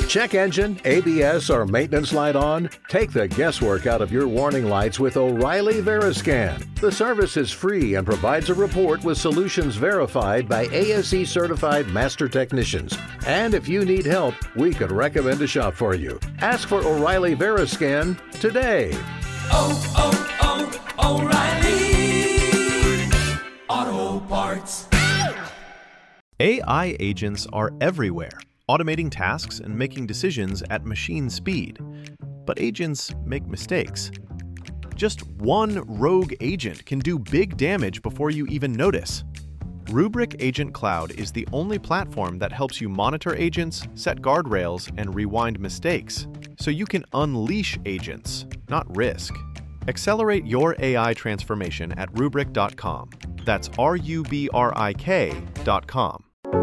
Check engine, ABS, or maintenance light on? Take the guesswork out of your warning lights with O'Reilly Veriscan. The service is free and provides a report with solutions verified by ASE certified master technicians. And if you need help, we could recommend a shop for you. Ask for O'Reilly Veriscan today. O'Reilly Auto Parts. AI agents are everywhere, automating tasks and making decisions at machine speed. But agents make mistakes. Just one rogue agent can do big damage before you even notice. Rubrik Agent Cloud is the only platform that helps you monitor agents, set guardrails, and rewind mistakes, so you can unleash agents, not risk. Accelerate your AI transformation at Rubrik.com. That's RUBRIK.com.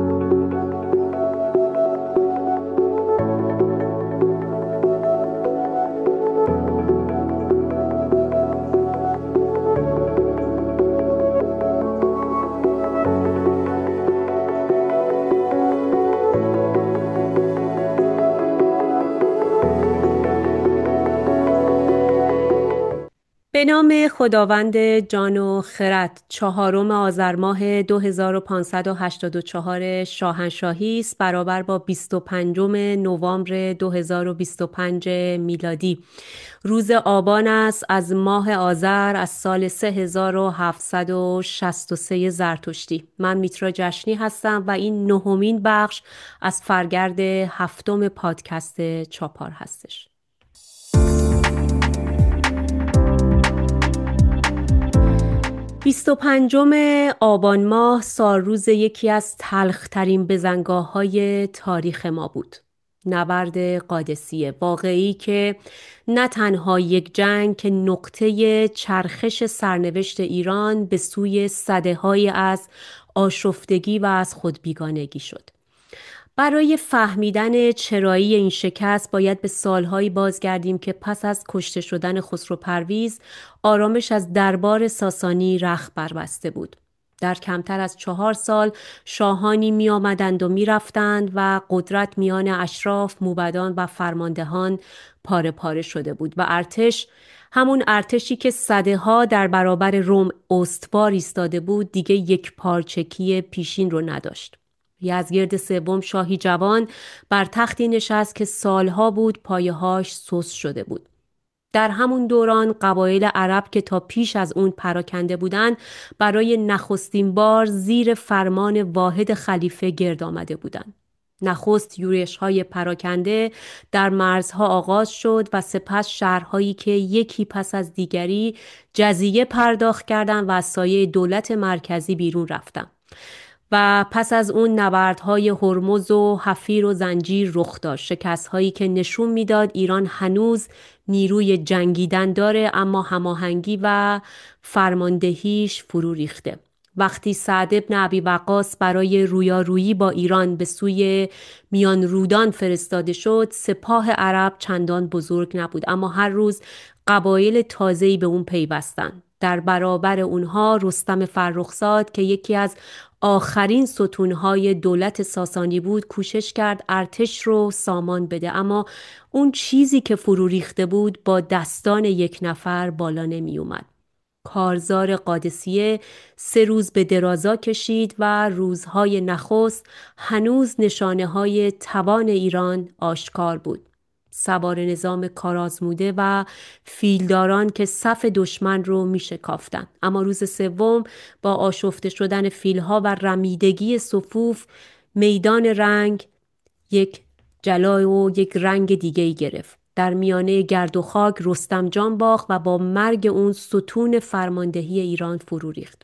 به نام خداوند جان و خرد. 4 آذر ماه 2584 شاهنشاهی است، برابر با 25 نوامبر 2025 میلادی. روز آبان است از ماه آذر از سال 3763 زرتشتی. من میترا جشنی هستم و این 9مین بخش از فرگرد 7 پادکست چاپار هستش. 25 آبان ماه سالروز یکی از تلخترین بزنگاه‌های تاریخ ما بود. نبرد قادسیه، واقعی که نه تنها یک جنگ که نقطه چرخش سرنوشت ایران به سوی سده‌های از آشفتگی و از خود بیگانگی شد. برای فهمیدن چرایی این شکست باید به سالهایی بازگردیم که پس از کشته شدن خسرو پرویز آرامش از دربار ساسانی رخ بربسته بود. در کمتر از 4 سال شاهانی می آمدند و می رفتند و قدرت میان اشراف، موبدان و فرماندهان پاره پاره شده بود و ارتش، همون ارتشی که سده‌ها در برابر روم استوار ایستاده بود، دیگه یک پارچگی پیشین رو نداشت. یزدگرد سوم شاهی جوان بر تختی نشست که سالها بود پایه‌هاش سست شده بود. در همون دوران قبایل عرب که تا پیش از اون پراکنده بودند برای نخستین بار زیر فرمان واحد خلیفه گرد آمده بودند. نخست یورش‌های پراکنده در مرزها آغاز شد و سپس شهرهایی که یکی پس از دیگری جزیه پرداخت کردند و از سایه دولت مرکزی بیرون رفتند. و پس از اون نبردهای هرمز و حفیر و زنجیر رخ داد، شکست‌هایی که نشون میداد ایران هنوز نیروی جنگیدن داره اما هماهنگی و فرماندهیش فرو ریخته. وقتی سعد بن ابی وقاص برای رویارویی با ایران به سوی میان رودان فرستاده شد، سپاه عرب چندان بزرگ نبود اما هر روز قبایل تازه‌ای به اون پیوستند. در برابر اونها رستم فرخزاد که یکی از آخرین ستونهای دولت ساسانی بود کوشش کرد ارتش رو سامان بده، اما اون چیزی که فرو ریخته بود با دستان یک نفر بالا نمی اومد. کارزار قادسیه 3 روز به درازا کشید و روزهای نخست هنوز نشانه های توان ایران آشکار بود. سوار نظام کارآزموده و فیلداران که صف دشمن رو می شکافتن. اما روز سوم با آشفته شدن فیلها و رمیدگی صفوف میدان رنگ یک جلای و یک رنگ دیگه‌ای گرفت. در میانه گرد و خاک رستم جان باخت و با مرگ اون ستون فرماندهی ایران فرو ریخت.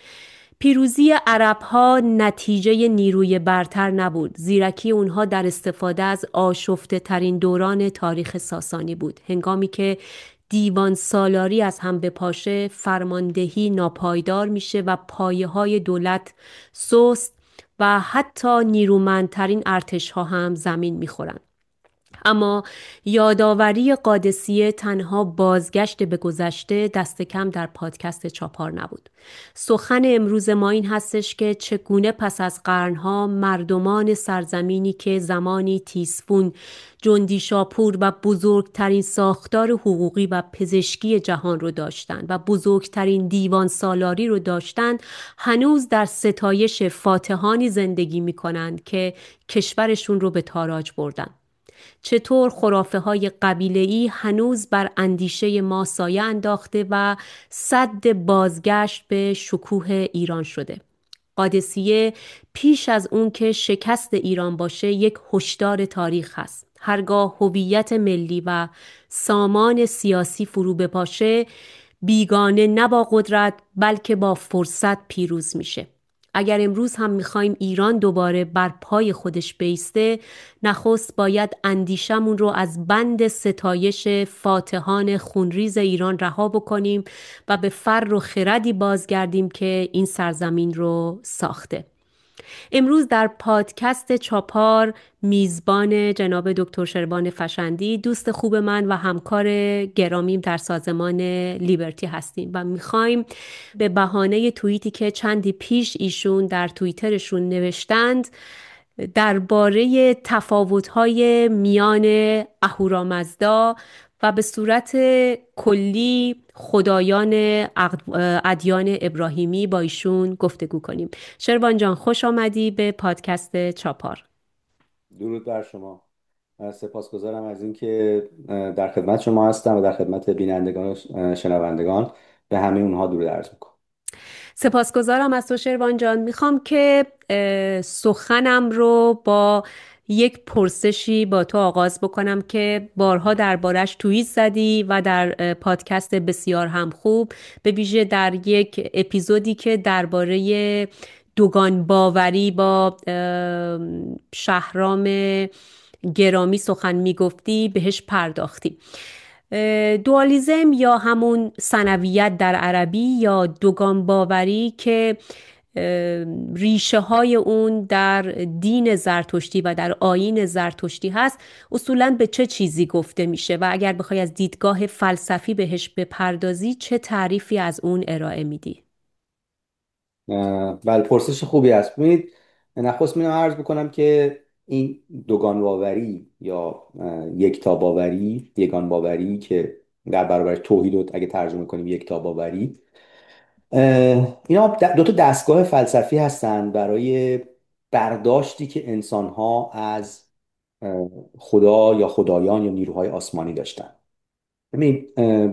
پیروزی عرب‌ها نتیجه نیروی برتر نبود. زیرکی اونها در استفاده از آشفته ترین دوران تاریخ ساسانی بود. هنگامی که دیوان سالاری از هم بپاشه، فرماندهی ناپایدار میشه و پایه‌های دولت سست و حتی نیرومندترین ارتش‌ها هم زمین میخورن. اما یادآوری قادسیه تنها بازگشت به گذشته دست کم در پادکست چاپار نبود. سخن امروز ما این هستش که چگونه پس از قرنها مردمان سرزمینی که زمانی تیسفون، جندیشاپور و بزرگترین ساختار حقوقی و پزشکی جهان رو داشتند و بزرگترین دیوان سالاری رو داشتند، هنوز در ستایش فاتحانی زندگی می کنند که کشورشون رو به تاراج بردن. چطور خرافه های قبیله‌ای هنوز بر اندیشه ما سایه انداخته و سد بازگشت به شکوه ایران شده. قادسیه پیش از اون که شکست ایران باشه یک هشدار تاریخ هست. هرگاه هویت ملی و سامان سیاسی فرو بپاشه، بیگانه نه با قدرت بلکه با فرصت پیروز میشه. اگر امروز هم میخوایم ایران دوباره بر پای خودش بیسته، نخست باید اندیشمون رو از بند ستایش فاتحان خونریز ایران رها بکنیم و به فر و خردی بازگردیم که این سرزمین رو ساخته. امروز در پادکست چاپار میزبان جناب دکتر شروان فشندی، دوست خوب من و همکار گرامیم در سازمان لیبرتی هستیم و میخوایم به بهانه توییتی که چندی پیش ایشون در توییترشون نوشتند درباره تفاوت‌های میان اهورامزدا و به صورت کلی خدایان ادیان ابراهیمی با ایشون گفتگو کنیم. شروان جان، خوش آمدی به پادکست چاپار. درود بر شما. سپاسگزارم از اینکه در خدمت شما هستم و در خدمت بینندگان و شنوندگان. به همه اونها درود عرض میکنم. سپاسگزارم از تو شروان جان. میخوام که سخنم رو با یک پرسشی با تو آغاز بکنم که بارها دربارش توییت زدی و در پادکست بسیار هم خوب، به ویژه در یک اپیزودی که درباره دوگان باوری با شهرام گرامی سخن میگفتی، بهش پرداختی. دوالیزم یا همون ثنویت در عربی یا دوگان باوری که ریشه های اون در دین زرتشتی و در آیین زرتشتی هست، اصولاً به چه چیزی گفته میشه و اگر بخوای از دیدگاه فلسفی بهش بپردازی چه تعریفی از اون ارائه میدی؟ بله، پرسش خوبی است. ببینید، نخست می‌خوام عرض بکنم که این دوگان باوری یا یکتا باوری، یگان باوری که در برابر توحید رو اگه ترجمه کنیم یکتا باوری، اینا دو تا دستگاه فلسفی هستن برای برداشتی که انسان‌ها از خدا یا خدایان یا نیروهای آسمانی داشتن. ببین،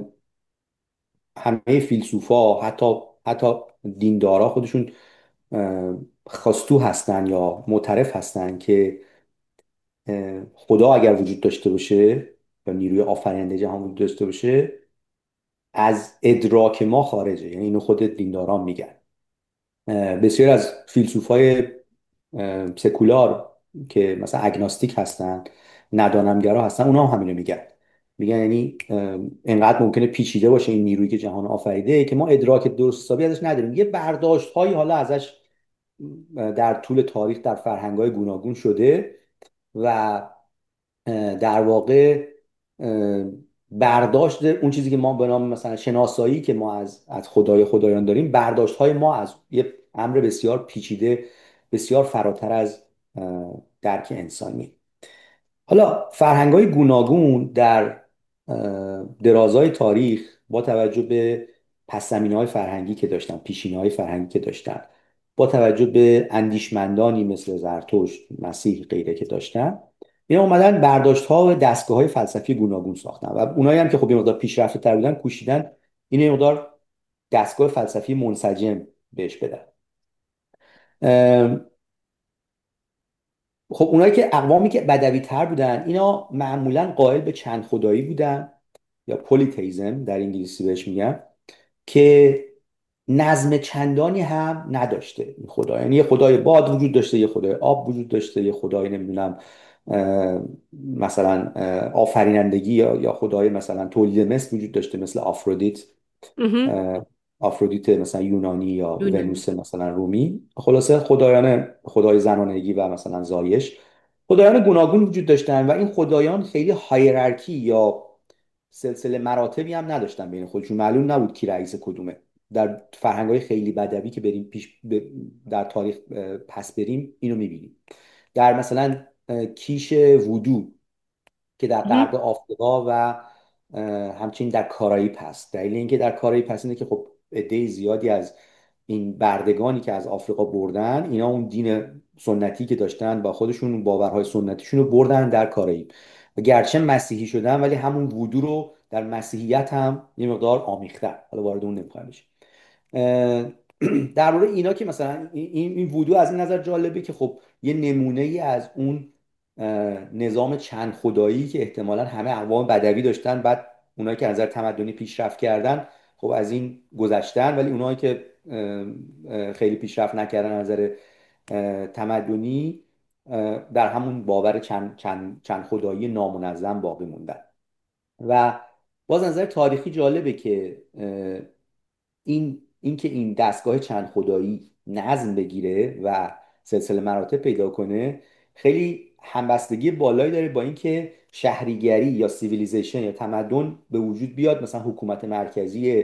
همه فیلسوفا، حتی دیندارا خودشون خواستو هستن یا معترف هستن که خدا اگر وجود داشته باشه یا نیروی آفریننده جهان وجود داشته باشه، از ادراک ما خارجه. یعنی اینو خود دینداران میگن. بسیار از فیلسوفای سکولار که مثلا اگناستیک هستن، ندانمگرا هستن، اونا هم همینو میگن یعنی انقدر ممکنه پیچیده باشه این نیرویی که جهان آفریده که ما ادراک درست حسابی ازش نداریم. یه برداشت هایی حالا ازش در طول تاریخ در فرهنگ های گوناگون شده و در واقع برداشت اون چیزی که ما به نام مثلا شناسایی که ما از خدایان داریم، برداشت های ما از یه امر بسیار پیچیده، بسیار فراتر از درک انسانی. حالا فرهنگ‌های گوناگون در درازای تاریخ با توجه به پس‌زمینه‌های فرهنگی که داشتن، پیشینه‌های فرهنگی که داشتن، با توجه به اندیشمندانی مثل زرتشت، مسیح، غیره که داشتن، اینا اومدن برداشت‌ها و دستگاه‌های فلسفی گوناگون ساختن و اونایی هم که خب یه مقدار پیشرفته‌تر بودن کوشیدن این یه مقدار دستگاه فلسفی منسجم بهش بدن. خب اونایی که اقوامی که بدوی تر بودن، اینا معمولا قائل به چند خدایی بودن یا پلیتئیسم در انگلیسی بهش میگن، که نظم چندانی هم نداشته این خدا. یعنی یه خدای باد وجود داشته، یه خدای آب وجود داشته، یه خدای نمیدونم مثلا آفرینندگی یا خدای مثلا تولید مثل وجود داشته، مثل آفرودیت، آفرودیت مثلا یونانی یا ونوس مثلا رومی. خلاصه خدای زنانگی و مثلا زایش خدایان گوناگون وجود داشتن و این خدایان خیلی هایرارکی یا سلسله مراتبی هم نداشتن بین خودشون، معلوم نبود کی رئیس کدومه. در فرهنگ‌های خیلی بدوی که بریم در تاریخ پس بریم اینو می‌بینیم. در مثلا کیش وودو که در غرب آفریقا و همچنین در کارائیب هست. دلیل اینکه در کارائیب هست اینه که خب عده زیادی از این بردگانی که از آفریقا بردن، اینا اون دین سنتی که داشتن با خودشون، اون باورهای سنتیشون رو بردن در کارائیب و گرچه مسیحی شدن ولی همون وودو رو در مسیحیت هم یه مقدار آمیختن. حالا وارد اون نمیخوایم بشیم. در مورد اینا که مثلا این وودو از این نظر جالبه که خب یه نمونه ای از اون نظام چند خدایی که احتمالا همه اقوام بدوی داشتن، بعد اونایی که از نظر تمدنی پیشرفت کردن خب از این گذشتن، ولی اونایی که خیلی پیشرفت نکردن از نظر تمدنی در همون باور چند خدایی نامنظم باقی موندن. و باز از نظر تاریخی جالبه که این دستگاه چند خدایی نظم بگیره و سلسله مراتب پیدا کنه خیلی همبستگی بالایی داره با اینکه شهریگری یا سیویلیزیشن یا تمدن به وجود بیاد، مثلا حکومت مرکزی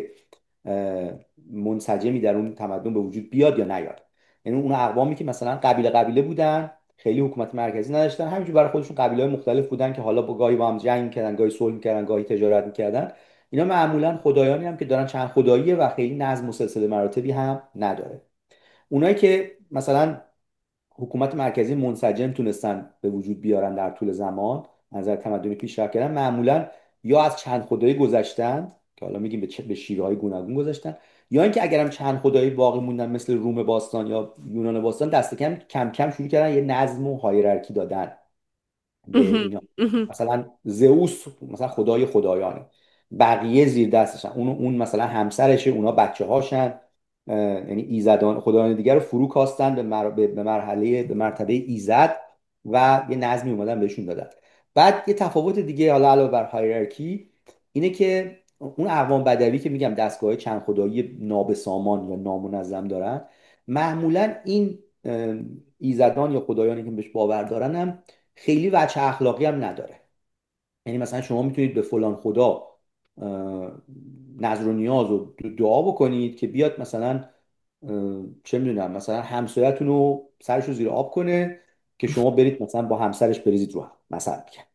منسجمی در اون تمدن به وجود بیاد یا نیاد. یعنی اون اقوامی که مثلا قبیله قبیله بودن، خیلی حکومت مرکزی نداشتن، همینجور برای خودشون قبیله‌های مختلف بودن که حالا گاهی با هم جنگ می‌کردن، گاهی صلح می‌کردن، گاهی تجارت می‌کردن. اینا معمولا خدایانی هم که دارن چند خداییه و خیلی نظم و سلسله مراتبی هم نداره. اونایی که مثلا حکومت مرکزی منسجم تونستن به وجود بیارن در طول زمان، از نظر تمدنی پیشرفت کردن، معمولا یا از چند خدایی گذشتن که حالا میگیم به شیوه‌های گوناگون گذشتن، یا اینکه اگرم چند خدایی باقی موندن مثل روم باستان یا یونان باستان، دست کم کم کم شروع کردن یه نظم و هایرارکی دادن به اینا. مثلا زئوس مثلا خدای خدایانه، بقیه زیر دستشن، اون مثلا همسرشه، اونا بچه هاشن. یعنی ایزدان خدایان دیگر رو فرو کاستن به مرتبه ایزد و یه نظمی اومدن بهشون دادن. بعد یه تفاوت دیگه حالا علاوه بر هایرارکی اینه که اون اقوام بدوی که میگم دستگاه چند خدایی نابسامان یا نامنظم دارن، معمولا این ایزدان یا خدایانی که بهش باور دارن هم خیلی وجه اخلاقی هم نداره. یعنی مثلا شما میتونید به فلان خدا نظر و نیاز و دعا بکنید که بیاد مثلا چه میدونم مثلا همسایتون رو سرش رو زیر آب کنه که شما برید مثلا با همسرش بریزید رو هم، مثلا میگم.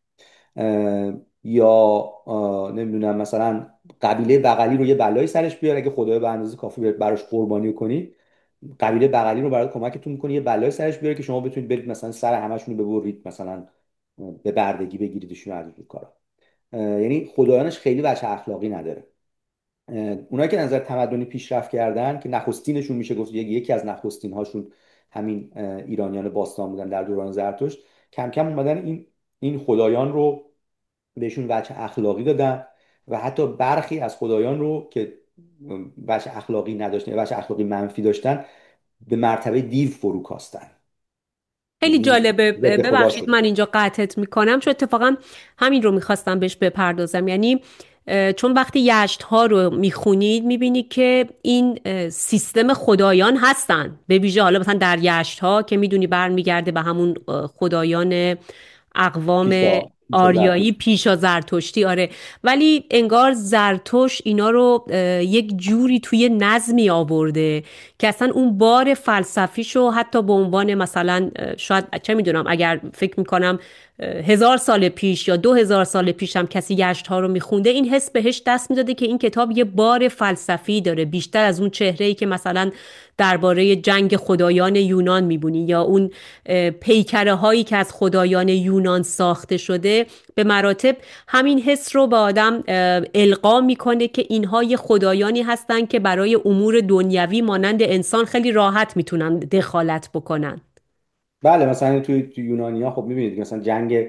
یا نمیدونم مثلا قبیله بغلی رو یه بلایی سرش بیاره، اگه خدای به اندازه کافی براش قربانی کنید، قبیله بغلی رو برای کمکتون میکنه یه بلای سرش بیاره که شما بتونید برید مثلا سر همشون رو ببرید، مثلا به بردگی بگیریدشون از این کارا. یعنی خدایانش خیلی بچه اخلاقی نداره. اونایی که نظر تمدنی پیشرفت کردن که نخستینشون میشه گفت یکی از نخستین هاشون همین ایرانیان باستان بودن در دوران زرتشت، کم کم اومدن این خدایان رو بهشون وجه اخلاقی دادن و حتی برخی از خدایان رو که وجه اخلاقی نداشتن، وجه اخلاقی منفی داشتن، به مرتبه دیو فرو کاستن. خیلی یعنی جالبه. ضد خدا ببخشید شدن. من اینجا قطعت میکنم چون اتفاقا همین رو میخواستم بهش بپردازم. یعنی چون وقتی یشت ها رو میخونید میبینید که این سیستم خدایان هستن، به ویژه حالا مثلا در یشت ها که میدونی برمیگرده به همون خدایان اقوام پیشا آریایی زرتشت. پیشا زرتشتی. آره، ولی انگار زرتشت اینا رو یک جوری توی نظمی آورده که اصلا اون بار فلسفیشو حتی به عنوان مثلا شاید چه میدونم اگر فکر میکنم 1000 سال پیش یا 2000 سال پیش هم کسی یشت ها رو میخونده، این حس بهش دست میداده که این کتاب یه بار فلسفی داره، بیشتر از اون چهره‌ای که مثلا درباره جنگ خدایان یونان میبینی یا اون پیکره هایی که از خدایان یونان ساخته شده. به مراتب همین حس رو به آدم القا میکنه که اینها یه خدایانی هستن که برای امور دنیوی مانند انسان خیلی راحت میتونن دخالت بکنن. بله، مثلا توی یونانیا خب میبینید مثلا جنگ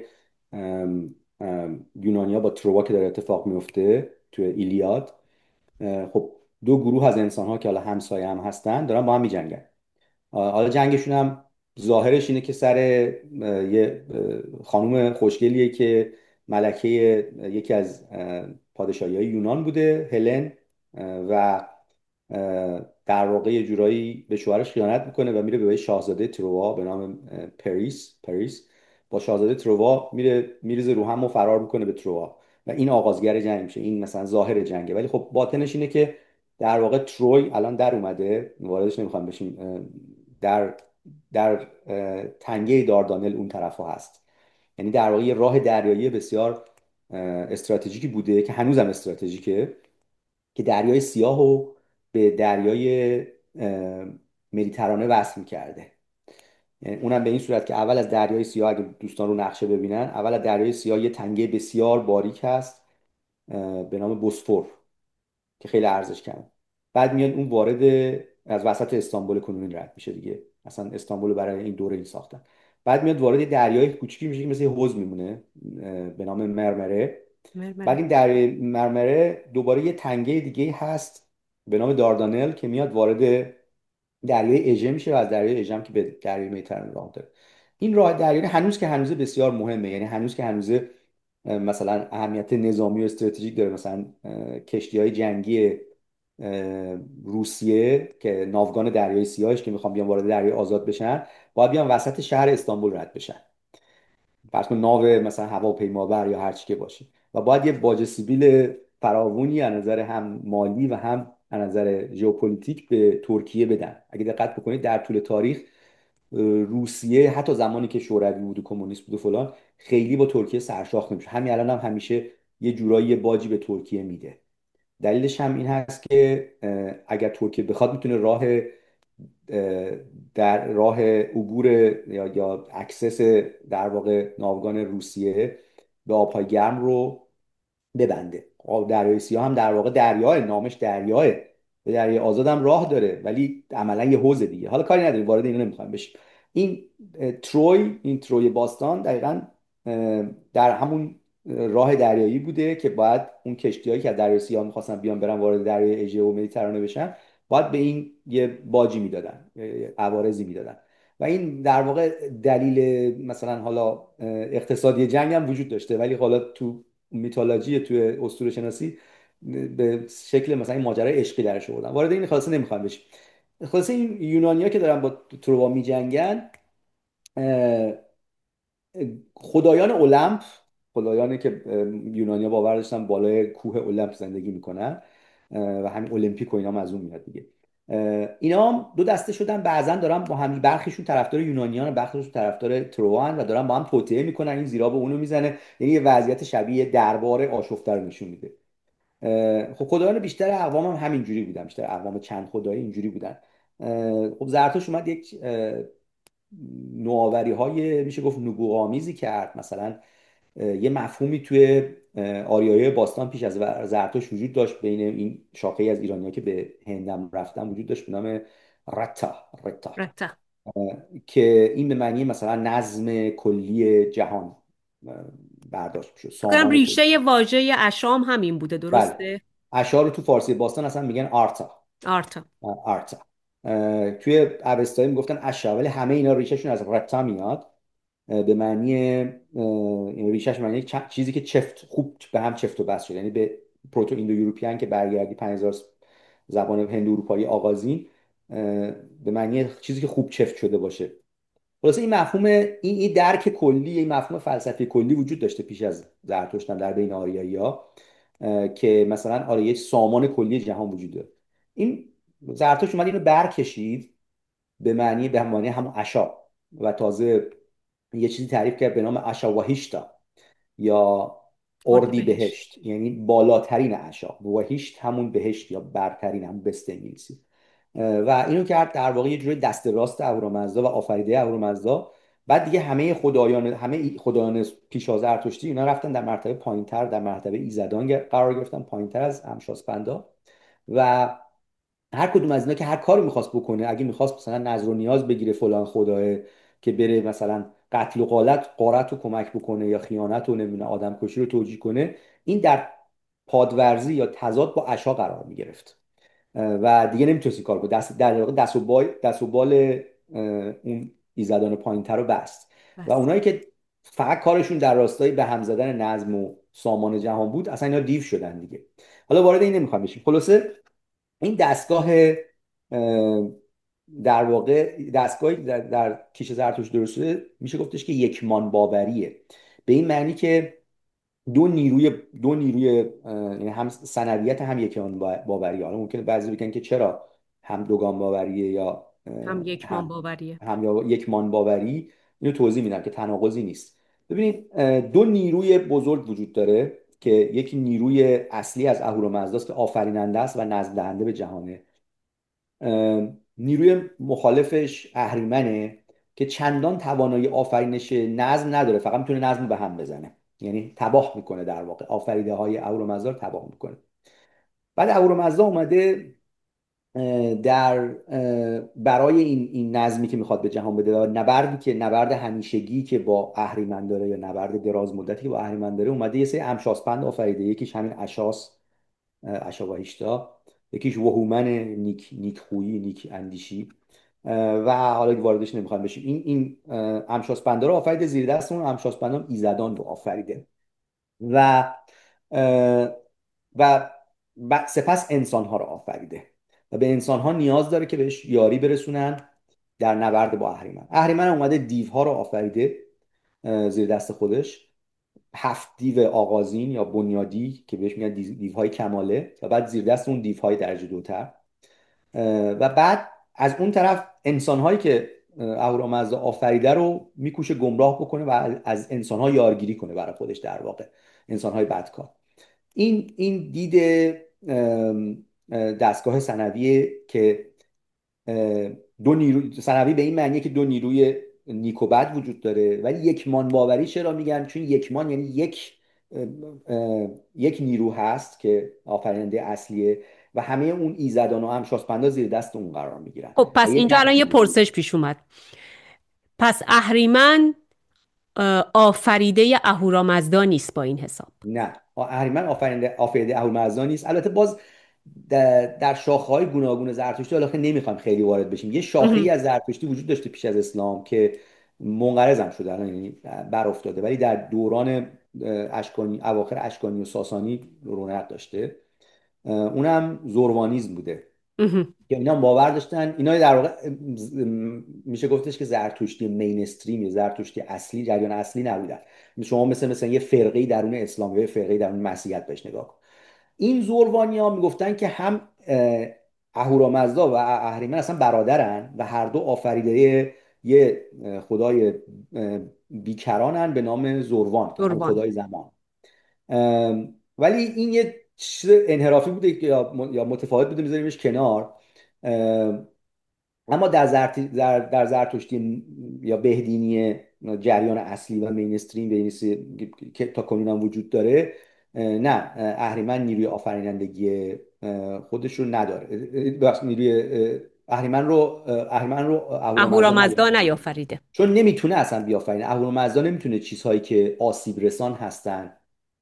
یونانیا با تروا که داره اتفاق میفته توی ایلیاد، خب دو گروه از انسان ها که حالا همسایه هم هستن دارن با هم میجنگن. حالا جنگشون هم ظاهرش اینه که سر یه خانوم خوشگلیه که ملکه یکی از پادشاهی های یونان بوده، هلن، و در واقع یه جورایی به شوهرش خیانت میکنه و میره به شاهزاده تروا به نام پریس. با شاهزاده تروا میریزه رو هم و فرار میکنه به تروا و این آغازگر جنگ میشه. این مثلا ظاهر جنگه، ولی خب باطنش اینه که در واقع تروی الان در اومده، واردش نمیخوام بشیم، در تنگه داردانل اون طرف ها هست. یعنی در واقع یه راه دریایی بسیار استراتژیکی بوده که هنوزم استراتژیکه، که دریای سیاه رو به دریای مدیترانه وصل کرده. یعنی اونم به این صورت که اول از دریای سیاه، اگه دوستان رو نقشه ببینن، اول از دریای سیاه یه تنگه بسیار باریک هست به نام بوسفور که خیلی ارزش کم. بعد میاد اون وارد، از وسط استانبول کنونی رد میشه دیگه، اصلا استانبول رو برای این دوره این ساختن. بعد میاد وارد دریای کوچیکی میشه که مثل یه حوض میمونه به نام مرمره. بعد مرمره. این دریای مرمره دوباره یه تنگه دیگه هست به نام داردانل که میاد وارد دریای اژه میشه و از دریای اژه هم که به دریای مدیترانه راه داره. این راه دریایی هنوز که هنوز بسیار مهمه، یعنی هنوز که هنوز مثلا اهمیت نظامی و استراتژیک داره. مثلا کشتی های جنگی روسیه که ناوگان دریای سیاهش که میخوان بیان وارد دریای آزاد بشن، باید بیان وسط شهر استانبول رد بشن. فرض کن ناو مثلا هواپیمابر یا هر چی که باشه، و باید یه باج سیبیل فراوونی از نظر هم مالی و هم از نظر ژئوپلیتیک به ترکیه بدن. اگه دقت بکنید در طول تاریخ روسیه حتی زمانی که شوروی بود و کمونیست بود و فلان، خیلی با ترکیه سرشاخ نمیشه. همین الان هم همیشه یه جورایی یه باجی به ترکیه میده. دلیلش هم این هست که اگر ترکیه بخواد میتونه در راه عبور یا اکسس در واقع ناوگان روسیه به آبهای گرم رو ببنده. دریای سیاه هم در واقع دریاه، نامش دریاه، به دریای آزاد هم راه داره ولی عملا یه حوض دیگه. حالا کاری نداریم، وارد اینو نمیخوایم بشیم. این تروی باستان دقیقا در همون راه دریایی بوده که باید اون کشتیایی که از دریای سیاه میخواستن بیان برن وارد دریای اژه و مدیترانه بشن، باید به این یه باجی میدادن، عوارضی میدادن. و این در واقع دلیل مثلا حالا اقتصادی جنگ هم وجود داشته، ولی حالا تو میتولوژی، توی اسطوره شناسی به شکل مثلا این ماجرای عشقی درش آوردن. وارد این خلاصه نمیخوام بشیم. خلاصه این یونانیا که دارن با تروا میجنگن، خدایان المپ، خدایانی که یونانیا باور داشتن بالای کوه المپ زندگی میکنن و همین المپیک و اینا هم از اون میاد دیگه، اینا هم دو دسته شدن. بعضا دارن با هم، برخیشون طرفدار یونانیان و برخیشون طرفدار تروان و دارن با هم توطئه میکنن، این زیرا به اونو میزنه. یعنی یه وضعیت شبیه دربار آشفته رو نشون میده. خب خدایان بیشتر اقوام هم همینجوری بودن، بیشتر اقوام چند خدایی اینجوری بودن. خب زرتشت اومد یک نوآوری های میشه گفت نبوغامیزی کرد. مثلا یه مفهومی توی آریایی باستان پیش از زرتشت وجود داشت، بین این شاخه از ایرانی‌ها که به هندم رفتن وجود داشت، به نام رتا، رتا. که این به معنی مثلا نظم کلی جهان برداشت میشه، فکر کنم سامان کلی. ریشه واژه اشام همین بوده، بله، درسته؟ اشعار رو تو فارسی باستان اصلا میگن آرتا. آرتا. توی اوستایی میگفتن اشعار، ولی همه اینا ریشهشون از رتا میاد. به معنی این ریشش معنی چیزی که چفت خوب به هم چفت و بست شده، یعنی به پروتو ایندو یوروپیان که برگردی 5000 زبان هند اروپایی آغازین، به معنی چیزی که خوب چفت شده باشه. خلاصه این مفهوم، این درک کلی، این مفهوم فلسفی کلی وجود داشته پیش از زرتشت هم در بین آریایی‌ها، که مثلا آره یک سامان کلی جهان وجود داره. این زرتشت اومد اینو برکشید به معنی همون عشا، و تازه یه چیزی تعریف کرد به نام عشا وحیشتا یا اردی اردی بهشت. بهشت، یعنی بالاترین عشا. وحیشت همون بهشت یا برترین، همون بست انگلیسی. و اینو کرد در واقع یه جوری دست راست اهورامزدا و آفریده اهورامزدا. بعد دیگه همه خدایان پیش از زرتشتی اینا رفتن در مرتبه پایینتر، در مرتبه ایزدان قرار گرفتن، پایینتر از امشاسپندا. و هر کدوم از اینا که هر کاری میخواست بکنه، اگه میخواست مثلا نظر و نیاز بگیره فلان خداه که بره مثلا قتل و غارت رو کمک بکنه یا خیانت و نمیدونه آدم کشی رو توجیه کنه، این در پادورزی یا تضاد با عشا قرار میگرفت و دیگه نمیتونست کار کنه. در واقع دست و بال اون ایزدان پایینتر رو بست. و بس. اونایی که فقط کارشون در راستای به هم زدن نظم و سامان جهان بود، اصلا اینا دیو شدن دیگه. حالا وارد این نمیخوام بشیم. خلاصه این دستگاه در واقع دستگاهی در کیش زرتشت درست شده میشه گفتش که یکمان باوریه. به این معنی که دو نیروی یعنی هم سنویت هم یکمان باوریه. حالا ممکنه بعضی بگن که چرا هم دوگان باوریه یا هم یکمان باوریه. هم یا یکمان باوری. اینو توضیح میدم که تناقضی نیست. ببینید دو نیروی بزرگ وجود داره که یکی نیروی اصلی از اهورامزدا است که آفریننده است و نظم دهنده به جهانه. نیروی مخالفش اهریمنه که چندان توانایی آفرینش نظم نداره، فقط میتونه نظم رو به هم بزنه، یعنی تباه میکنه، در واقع آفریده های اهورامزدا رو تباه میکنه. بعد اهورامزدا اومده در برای این نظمی که میخواد به جهان بده و نبرد همیشگی که با اهریمن داره یا نبرد دراز مدتی که با اهریمن داره، اومده یه سری امشاسپند آفریده. یکیش همین اشاواهیشتا، یکیش وهومن نیک خویی، نیک اندیشی، و حالا که واردش نمیخوام بشیم. این امشاسپندا رو آفریده. زیر دست اون امشاسپندان ایزدان رو آفریده و و سپس انسانها رو آفریده و به انسانها نیاز داره که بهش یاری برسونن در نبرد با اهریمن. اهریمن اومده دیوها رو آفریده زیر دست خودش، 7 دیو آغازین یا بنیادی که بهش میگن دیوهای کماله، و بعد زیر دست اون دیوهای درجه دوتر. و بعد از اون طرف انسانهایی که اهورامزدا آفریده رو میکوشه گمراه بکنه و از انسانها یارگیری کنه برای خودش، در واقع انسانهای بدکار. این دید دستگاه ثانویه که دو نیرو ثانوی به این معنیه که دو نیروی نیک و بد وجود داره. ولی یکمان باوری چرا میگن؟ چون یکمان یعنی یک نیرو هست که آفریننده اصلیه و همه اون ایزدان و امشاسپندا زیر دست اون قرار میگیرن خب و پس یه اینجا الان یه پرسش پیش اومد. پس اهریمن آفریده اهورامزدا نیست با این حساب؟ نه، اهریمن آفریده اهورامزدا نیست. البته باز در شاخه‌های گوناگون زرتشتی، حالا نمیخوام خیلی وارد بشیم، یه شاخه‌ای از زرتشتی وجود داشته پیش از اسلام که منقرض هم شده الان، یعنی بر افتاده، ولی در دوران اواخر اشکانی و ساسانی رونق داشته. اونم زوروانیزم بوده که اینا باور داشتن. اینا در واقع میشه گفتش که زرتشتی مینستریم یا زرتشتی اصلی، جریان اصلی نبودن. شما مثلا یه فرقه درون اسلام یا یه فرقه درون مسیحیت بهش نگاه کن. این زوروانی ها میگفتن که هم اهورامزدا و اهریمن اصلا برادرن و هر دو آفریده یه خدای بیکرانن به نام زوروان که هم قربان. خدای زمان. ولی این یه چیز انحرافی بوده یا متفاوت بوده، میذاریمش کنار. اما در زرتشتی یا بهدینی جریان اصلی و مینستریم که تا کنون هم وجود داره، نه، اهریمن نیروی آفرینندگی خودش رو نداره. بخش نیروی اهریمن رو اهورامزدا اهورامزدا نیافرینه، نیافریده. چون چون نمیتونه اصلا بیافرینه. اهورامزدا نمیتونه چیزهایی که آسیب رسان هستن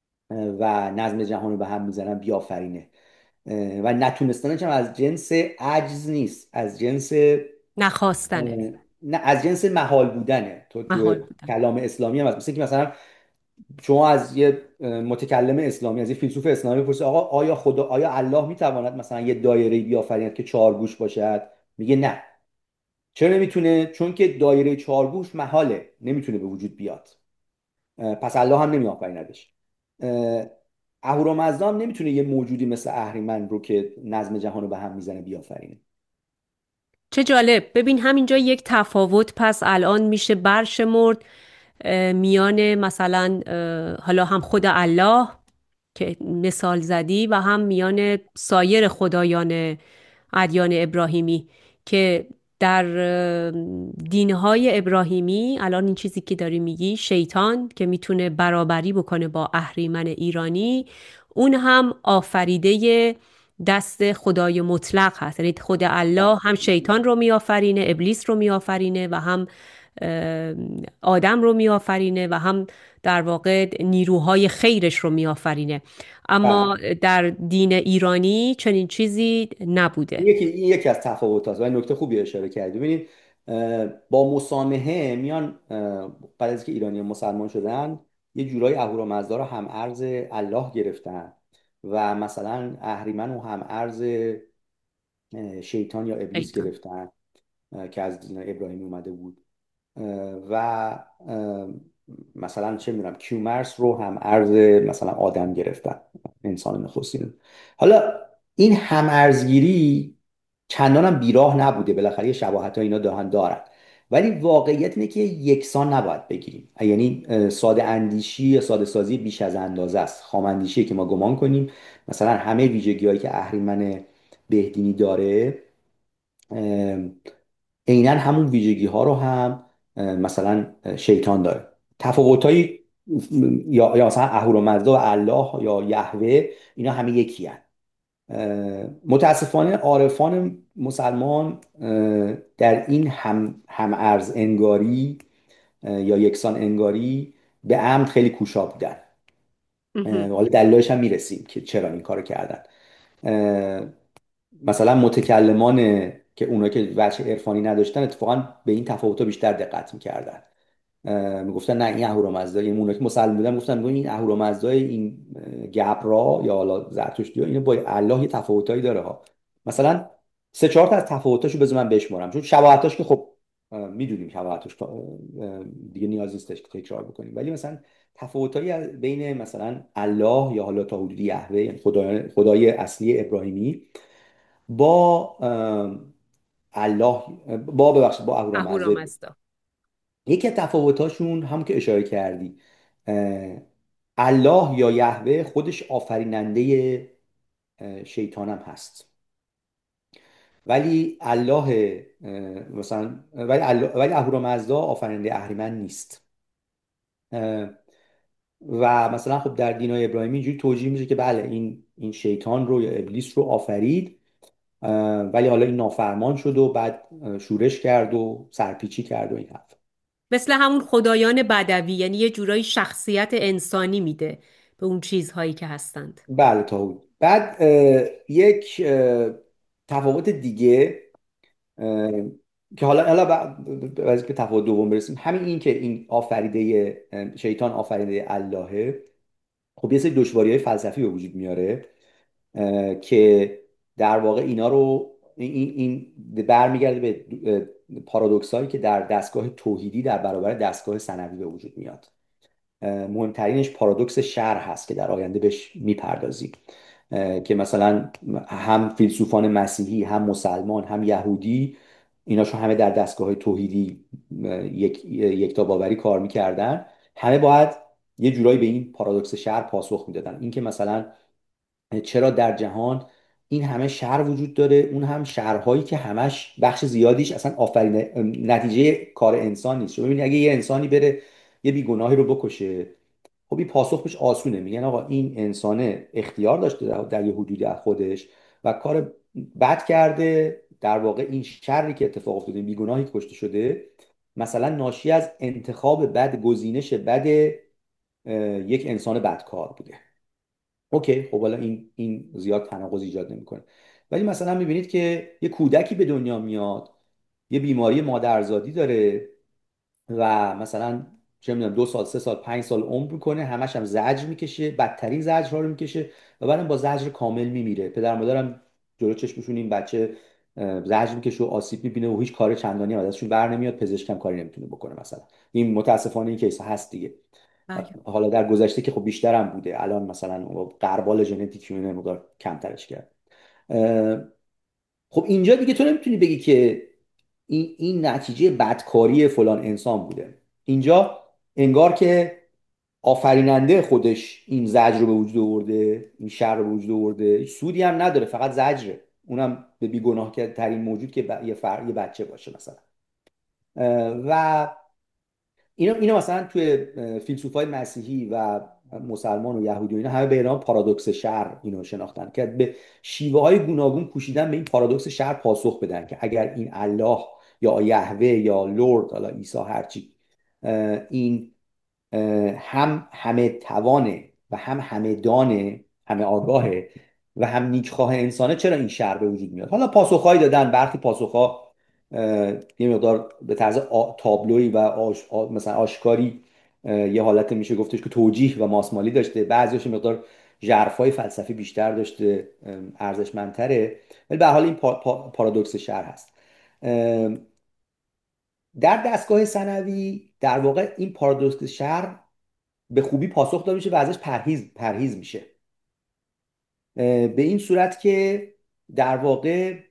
و نظم جهان رو به هم میزنن بیافرینه. و نتونستنش هم از جنس عجز نیست، از جنس نخواستنه. نه، از جنس محال بودنه. تو محال بودن. کلام اسلامی هم هست، مثل که مثلا شما از یه متکلم اسلامی، از یه فیلسوف اسلامی بپرسید آقا آیا الله میتواند مثلا یه دایره بیافریند که چهارگوش باشد؟ میگه نه. چرا نمیتونه؟ چون که دایره چهارگوش محاله، نمیتونه به وجود بیاد، پس الله هم نمیآفریندش. اهورامزدا هم نمیتونه یه موجودی مثل اهریمن رو که نظم جهان رو به هم میزنه بیافرینه. چه جالب. ببین همینجا یک تفاوت پس الان میشه برشمرد میان مثلا حالا هم خود الله که مثال زدی و هم میان سایر خدایان ادیان ابراهیمی که در دینهای ابراهیمی الان این چیزی که داری میگی، شیطان که میتونه برابری بکنه با اهریمن ایرانی، اون هم آفریده دست خدای مطلق هست. یعنی خود الله هم شیطان رو میآفرینه، ابلیس رو میآفرینه و هم آدم رو میآفرینه و هم در واقع نیروهای خیرش رو میآفرینه. بله. اما در دین ایرانی چنین چیزی نبوده. این یکی از تفاوت‌هاست و این نکته خوبی اشاره کردی. ببینید با مسامحه میان بعد از که ایرانی مسلمان شدن یه جورایی اهورامزدا رو هم ارز الله گرفتن و مثلا اهریمن رو هم ارز شیطان یا ابلیس شیطان. گرفتن. که از دین ابراهیمی اومده بود. و مثلا چه میدونم کیومرس رو هم ارز مثلا آدم گرفتن، انسان نخستین. حالا این هم ارزگیری چندان هم بیراه نبوده، بالاخره یه شباهت ها اینا دارن، ولی واقعیت اینه که یکسان نباید بگیریم. یعنی ساده اندیشی یا ساده سازی بیش از اندازه است. خام اندیشی که ما گمان کنیم مثلا همه ویژگی هایی که اهریمن بهدینی داره عینا همون ویژگی ها رو هم مثلا شیطان داره. تفاوتایی یا مثلا اهورامزدا و الله یا یهوه اینا همه یکی هن. متاسفانه عارفان مسلمان در این هم ارز انگاری یا یکسان انگاری به عمد خیلی کوشا بودن. حالا دلایلش هم میرسیم که چرا این کارو کردن. مثلا متکلمان که اونا که وجه عرفانی نداشتن اتفاقا به این تفاوت‌ها بیشتر دقت می‌کردن. میگفتن نه این اهورامزدا، این اونا که مسلمان بودن گفتن این اهورامزدا، این گبرا یا حالا زرتشتی ها اینا با الله یه تفاوتایی داره ها. مثلا سه چهار تا از تفاوتاشو بذار من بشمارم، چون شباهتاش که خب میدونیم شباهتاش دیگه نیاز نیستش که تکرار بکنیم، ولی مثلا تفاوتایی بین مثلا الله یا حالا تا حدودی یهوه، یعنی خدای اصلی ابراهیمی، با الله، با اهورامزدا. اهورامزدا. یکی از تفاوتاشون همون که اشاره کردی، اه، الله یا یهوه خودش آفریننده شیطان هم هست، ولی الله مثلا ولی اهورامزدا آفریننده اهریمن نیست. و مثلا خب در دینای ابراهیمی اینجوری توجیه میشه که بله این شیطان رو یا ابلیس رو آفرید، ولی حالا این نافرمان شد و بعد شورش کرد و سرپیچی کرد و این حرف. مثل همون خدایان بدوی، یعنی یه جورایی شخصیت انسانی میده به اون چیزهایی که هستند. بله تا حدود. بعد یک تفاوت دیگه که حالا بعد به تفاوت دوم برسیم، همین این که این آفریده شیطان آفریده اللهه، خب یه سری دشواری‌های فلسفی به وجود میاره که در واقع اینا رو این برمیگرده به پارادوکسایی که در دستگاه توحیدی در برابر دستگاه ثنوی به وجود میاد. مهمترینش پارادوکس شرع هست که در آینده بهش میپردازیم، که مثلا هم فیلسوفان مسیحی هم مسلمان هم یهودی ایناشون همه در دستگاه توحیدی یک تا باوری کار میکردن، همه باید یه جورایی به این پارادوکس شرع پاسخ میدادن. اینکه مثلا چرا در جهان این همه شر وجود داره، اون هم شرهایی که همش بخش زیادیش اصلا نتیجه کار انسان نیست. شما ببینید اگه یه انسانی بره یه بیگناهی رو بکشه، خب این پاسخش آسونه، میگن آقا این انسان اختیار داشته در یه حدودی از خودش و کار بد کرده، در واقع این شری که اتفاق افتاده، این بیگناهی که کشته شده مثلا ناشی از انتخاب بد، گزینش بد یک انسان بدکار بوده. اوکی، خب حالا این زیاد تناقض ایجاد نمیکنه. ولی مثلا میبینید که یه کودکی به دنیا میاد، یه بیماری مادرزادی داره و مثلا چه میدونم 2 سال 3 سال 5 سال عمر میکنه، همش هم زجر میکشه، بدترین زجرها رو میکشه و بعدم با زجر کامل میمیره. پدر مادرم جلو چشمشون این بچه زجر میکشه و آسیب میبینه و هیچ کار چندانی هم ازشون بر نمیاد، پزشکم کاری نمیتونه بکنه مثلا. این متاسفانه این کیس هست دیگه. بله. حالا در گذشته که خب بیشتر هم بوده، الان مثلا غربال ژنتیک اینا مقدار کمترش کرد. خب اینجا دیگه تو نمیتونی بگی که این نتیجه بدکاری فلان انسان بوده. اینجا انگار که آفریننده خودش این زجر رو به وجود آورده، این شر رو به وجود آورده، هیچ سودی هم نداره، فقط زجره، اونم به بیگناه ترین موجود که یه بچه باشه مثلا. و اینو مثلا توی فیلسوفای مسیحی و مسلمان و یهودی و اینا همه به نام پارادوکس شر اینو شناختن که به شیوه های گوناگون کوشیدن به این پارادوکس شر پاسخ بدن که اگر این الله یا یهوه یا لرد، حالا عیسی، هرچی، این هم همه توانه و هم همه دانه، همه آگاهه و هم نیکخواه انسانه، چرا این شر به وجود میاد؟ حالا پاسخهایی دادن، برخی پاسخها یه مقدار به طرز تابلویی و مثلا آشکاری یه حالت میشه گفتش که توجیه و ماسمالی داشته، بعضیش مقدار ژرفای فلسفی بیشتر داشته، ارزشمندتره، ولی به حال این پارادوکس شر هست. در دستگاه ثانوی در واقع این پارادوکس شر به خوبی پاسخ داده میشه و ازش پرهیز میشه. به این صورت که در واقع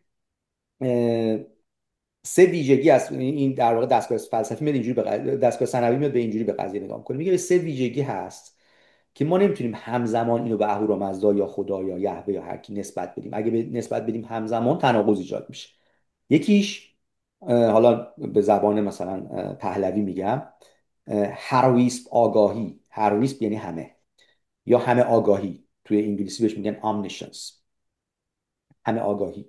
سه ویژگی است. این در واقع دستگاه فلسفی میاد اینجوری دستگاه ثانوی میاد به اینجوری به قضیه نگاه میکنه، میگه سه ویژگی هست که ما نمیتونیم همزمان اینو به اهورامزدا یا خدا یا یهوه یا هر کی نسبت بدیم. اگه نسبت بدیم همزمان تناقض ایجاد میشه. یکیش حالا به زبان مثلا پهلوی میگم هرویسپ آگاهی. هرویسپ یعنی همه یا همه آگاهی، توی انگلیسی بهش میگن omniscience، همه آگاهی.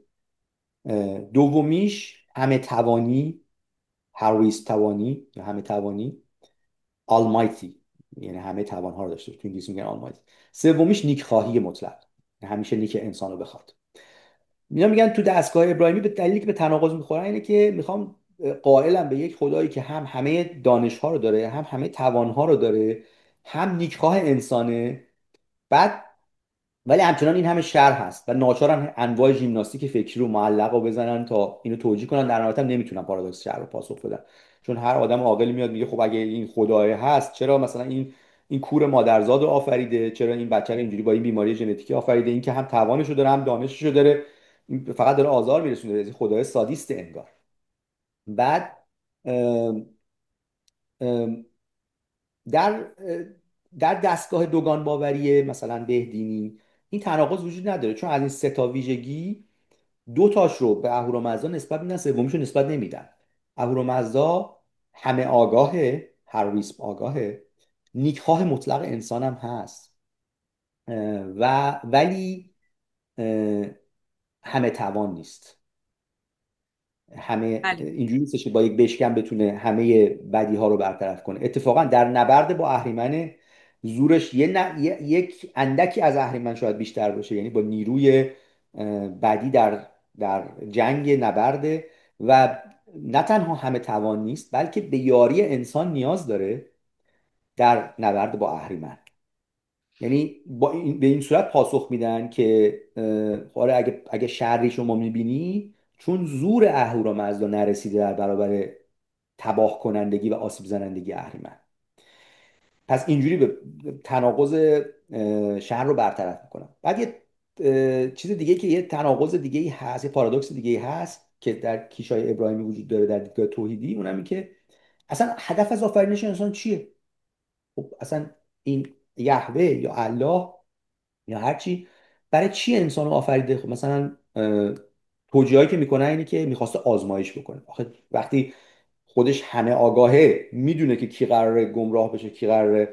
دومیش همه توانی، هرویسپ توانی یا همه توانی، almighty یعنی همه توانها رو داشته، تو انگلیسی میگن almighty. سومیش نیکخواهی مطلق، همیشه نیک انسان رو بخواد. اینا میگن تو دستگاه ابراهیمی به دلیلی که به تناقض میخورن اینه که میخوام قائلم به یک خدایی که هم همه دانشها رو داره، هم همه توانها رو داره، هم نیکخواه انسانه، بعد ولی همچنان این همه شر هست و ناچارن انواع ژیمناستیک فکری رو معلق رو بزنن تا اینو توجیه کنن. در نهایت هم نمیتونن پارادوکس شر رو پاسخ بدن، چون هر آدم عاقلی میاد میگه خب اگه این خدای هست چرا مثلا این کور مادرزاد رو آفریده، چرا این بچه رو اینجوری با این بیماری ژنتیکی آفریده، این که هم توانش رو داره هم دانشش رو داره، این فقط داره آزار میرسونه، این خدای سادیست انگار. بعد در در دستگاه دوگان باوری مثلا بهدینی این تناقض وجود نداره، چون از این سه تا ویژگی دو تاش رو به اهورامزدا نسبت میدن، سومیش رو نسبت نمیدن. اهورامزدا همه آگاهه، هر ویسپ آگاهه، نیکخواه مطلق انسان هم هست و ولی همه توان نیست. همه بله. اینجوری نیستش که با یک بشکن بتونه همه بدی ها رو برطرف کنه. اتفاقا در نبرد با اهریمن زورش یک اندکی از اهریمن شاید بیشتر باشه، یعنی با نیروی بدی در جنگ نبرده و نه تنها همه توان نیست بلکه به یاری انسان نیاز داره در نبرد با اهریمن. یعنی به این صورت پاسخ میدن که آره اگه شری شما میبینی چون زور اهورامزدا نرسیده در برابر تباه کنندگی و آسیب زنندگی اهریمن، پس اینجوری به تناقض شر رو برطرف میکنن. بعد یه چیز دیگه که یه تناقض دیگه ای هست، یه پارادوکس دیگه ای هست که در کیشای ابراهیمی وجود داره در دیدگاه توحیدی، اونم این که اصلا هدف از آفرینش انسان چیه؟ خب اصلا این یهوه یا الله یا هر چی برای چی انسان رو آفریده؟ خب مثلا توجیهایی که میکنه اینه که میخواسته آزمایش بکنه. آخه وقتی خودش همه آگاهه، میدونه که کی قراره گمراه بشه کی قراره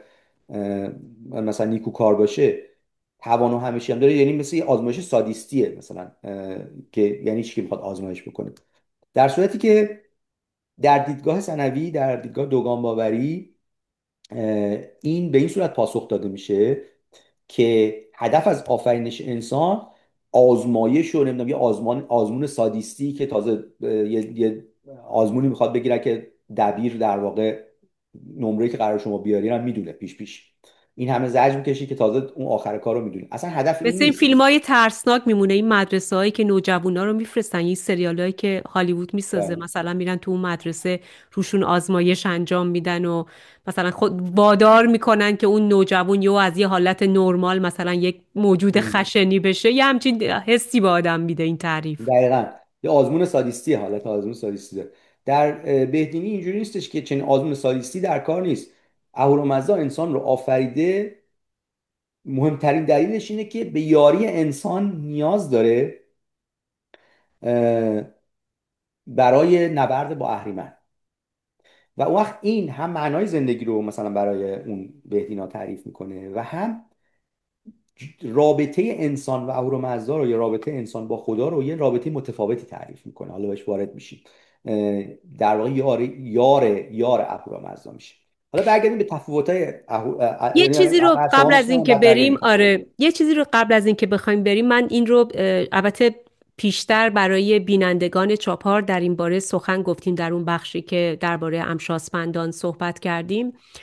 مثلا نیکوکار باشه، توان و همه چی هم داره، یعنی مثل یه آزمایش سادیستیه مثلا که یعنی چی که میخواد آزمایش بکنه. در صورتی که در دیدگاه ثانوی، در دیدگاه دوگان باوری، این به این صورت پاسخ داده میشه که هدف از آفرینش انسان آزمایش و نمیدونم یه آزمون سادیستی که تازه یه آزمونی میخواد بگیره که دبیر در واقع نمره که قرار شما بیاری هم میدونه پیش این همه زجر میکشی که تازه اون آخر کار رو میدونی. اصلا هدف این مثل این نیست. فیلم های ترسناک میمونه، این مدرسه هایی که نوجوانا رو میفرستن، این سریال هایی که هالیوود میسازه، بله. مثلا میرن تو اون مدرسه روشون آزمایش انجام میدن و مثلا خود وادار میکنن که اون نوجوان یهو از یه حالت نرمال مثلا یک موجود خشنی بشه. یه همچین حسی به آدم میده این تعریف. دقیقا یه آزمون سادیستی، حالت آزمون سادیستی داره. در بهدینی اینجوری نیستش که چنین آزمون سادیستی در کار نیست. اهورامزدا انسان رو آفریده، مهمترین دلیلش اینه که به یاری انسان نیاز داره برای نبرد با اهریمن. و اون وقت این هم معنای زندگی رو مثلا برای اون بهدینا تعریف میکنه و هم رابطه انسان و اهورامزدا رو یا رابطه انسان با خدا رو یه رابطه متفاوتی تعریف میکنه. حالا بهش وارد میشیم. در واقع یار اهورامزدا میشه. حالا برگردیم به تفاوت‌های یه چیزی رو قبل از این که بعد بریم، برگردیم آره یه چیزی رو قبل از این که بخوایم بریم، من این رو البته پیشتر برای بینندگان چاپار در این باره سخن گفتیم در اون بخشی که درباره امشاسپندان صحبت کردیم.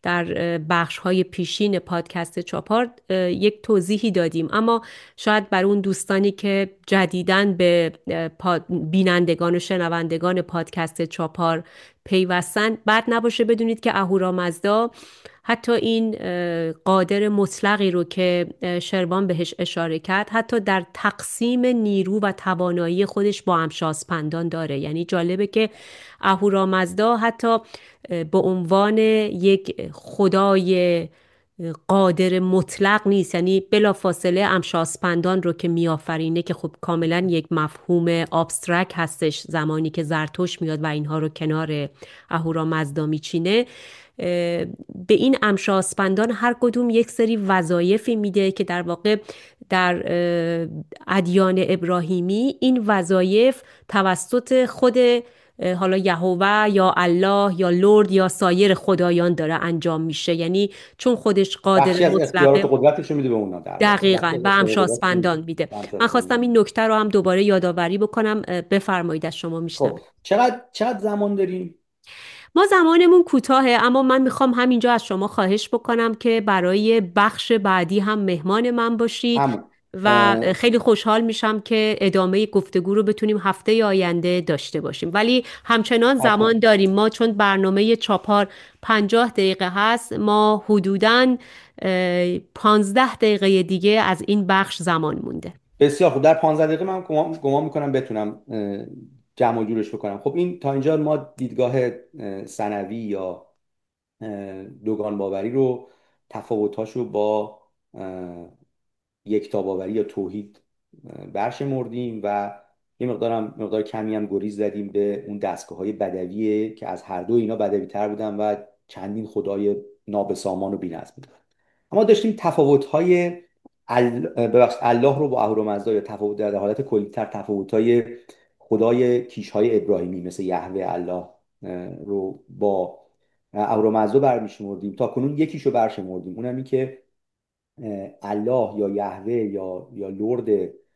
در بخش‌های پیشین پادکست چاپار یک توضیحی دادیم، اما شاید برای اون دوستانی که جدیداً به بینندگان و شنوندگان پادکست چاپار پیوستن بد نباشه بدونید که اهورامزدا حتی این قادر مطلقی رو که شروان بهش اشاره کرد حتی در تقسیم نیرو و توانایی خودش با امشاسپندان داره. یعنی جالبه که اهورامزدا حتی به عنوان یک خدای قادر مطلق نیست، یعنی بلافاصله امشاسپندان رو که میآفرینه که خب کاملا یک مفهوم ابسترکت هستش زمانی که زرتشت میاد و اینها رو کنار اهورامزدا میچینه، به این امشاسپندان هر کدوم یک سری وظایفی میده که در واقع در ادیان ابراهیمی این وظایف توسط خود حالا یهوه یا الله یا لرد یا سایر خدایان داره انجام میشه. یعنی چون خودش قادر بخشی از اختیارات مطلقه، و قدرتش رو میده به اونا، در واقع بخشی دقیقاً از به اختیارات و قدرتش رو امشاسپندان میده. به من خواستم امشاسپندان. این نکته رو هم دوباره یادآوری بکنم. بفرمایید، از شما خب میشنویم. چقدر زمان داریم؟ ما زمانمون کوتاهه، اما من میخوام همینجا از شما خواهش بکنم که برای بخش بعدی هم مهمان من باشید همون و خیلی خوشحال میشم که ادامه گفتگو رو بتونیم هفته آینده داشته باشیم. ولی همچنان حتما. زمان داریم، ما چون برنامه چاپار 50 دقیقه هست، ما حدوداً 15 دقیقه دیگه از این بخش زمان مونده. بسیار خوب، در 15 دقیقه من گمان میکنم بتونم جمع و جورش بکنم. خب این تا اینجا ما دیدگاه ثانوی یا دوگان باوری رو، تفاوتاشو با یکتا باوری یا توحید برشمردیم و یه مقدار کمی هم گریز زدیم به اون دستگاه های بدویه که از هر دو اینا بدوی تر بودن و چندین خدای نابسامان و بی‌نظم بودن. اما داشتیم تفاوت های ببخشید الله رو با اهورامزدا، یا تفاوت در حالت کلی‌تر تفاوت های خدای کیش های ابراهیمی مثل یهوه الله رو با اهورامزدا برمیشمردیم. تا کنون یکیشو برشمردیم، اونم این که الله یا یهوه یا لرد